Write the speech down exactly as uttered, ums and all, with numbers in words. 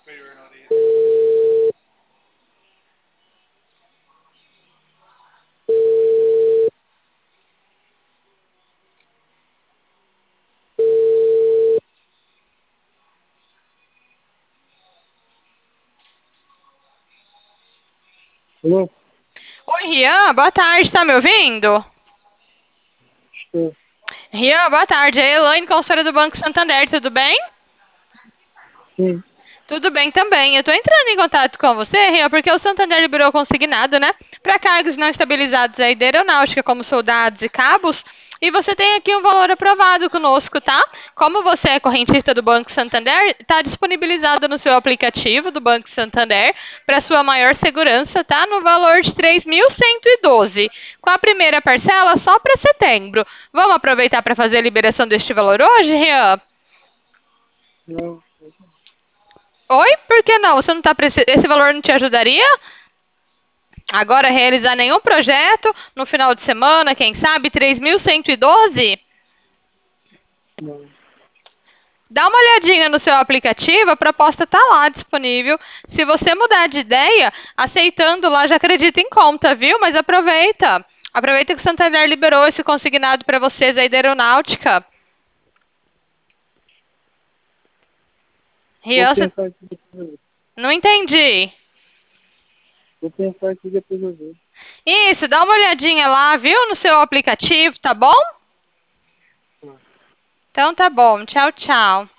Alô? Oi, Rian, boa tarde, tá me ouvindo? Estou. Rian, boa tarde. É a Elaine, consultora do Banco Santander, tudo bem? Sim. Tudo bem também. Eu estou entrando em contato com você, Rian, porque o Santander liberou consignado, né? Para cargos não estabilizados aí da aeronáutica, como soldados e cabos. E você tem aqui um valor aprovado conosco, tá? Como você é correntista do Banco Santander, está disponibilizado no seu aplicativo do Banco Santander para sua maior segurança, tá? No valor de três mil cento e doze, com a primeira parcela só para setembro. Vamos aproveitar para fazer a liberação deste valor hoje, Rian? Não. Oi? Por que não? Você não tá preci- Esse valor não te ajudaria? Agora realizar nenhum projeto no final de semana, quem sabe? três mil cento e doze? Não. Dá uma olhadinha no seu aplicativo, a proposta está lá disponível. Se você mudar de ideia, aceitando lá já acredita em conta, viu? Mas aproveita. Aproveita que o Santander liberou esse consignado para vocês aí da aeronáutica. Vou Rian, você- pensar aqui depois eu ver. não entendi. Vou pensar aqui depois eu ver. Isso, dá uma olhadinha lá, viu? No seu aplicativo, tá bom? Tá. Então tá bom. Tchau, tchau.